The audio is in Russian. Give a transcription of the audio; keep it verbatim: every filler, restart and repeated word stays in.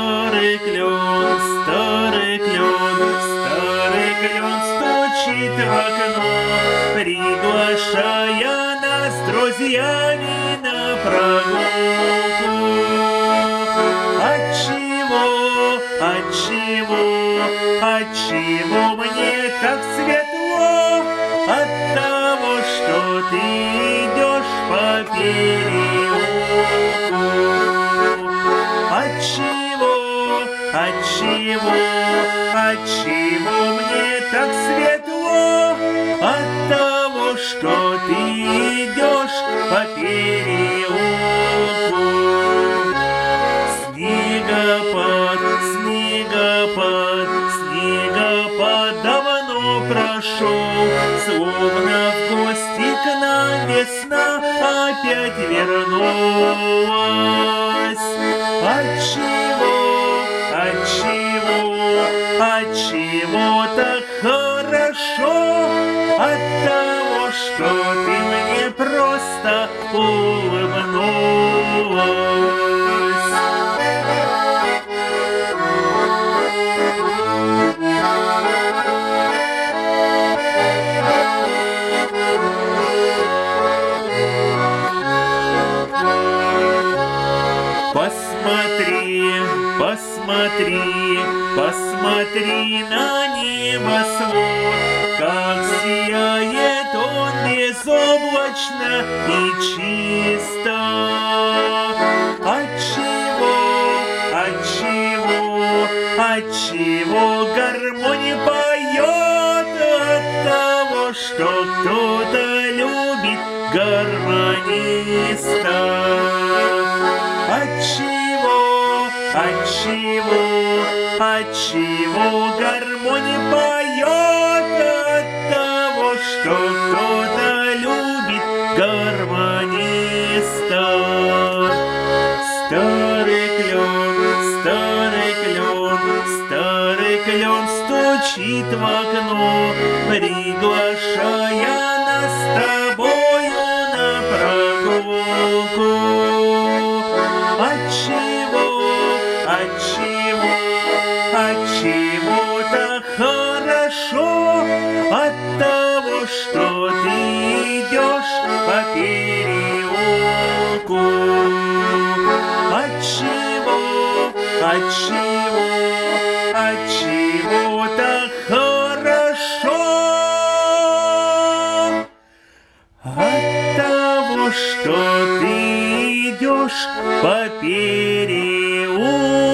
Старый клен, старый клен, старый клен стучит в окно, приглашая нас с друзьями на прогулку. Отчего, отчего, отчего мне так светло? От того, что ты идешь по переулку. Отчего, отчего, отчего мне так светло? От того, что ты идешь по переулку. Снегопад, снегопад, снегопад давно прошел, словно в гости к нам весна опять вернулась. Отчего, отчего, отчего так хорошо? От того, что ты мне просто улыбнулась. Посмотри, посмотри, посмотри на небосвод, как сияет он безоблачно и чисто. Отчего, отчего, отчего гармонь поет? От того, что кто-то любит гармониста. Отчего, отчего, отчего гармонь поет? От того, что кто-то любит гармониста. Старый клен, старый клен, старый клен стучит в окно, приглашая нас с тобою на прогулку. Отчего, отчего, отчего так хорошо? От того, что ты идешь по переулку. Отчего, отчего, отчего так хорошо? От того, что ты идешь по переулку.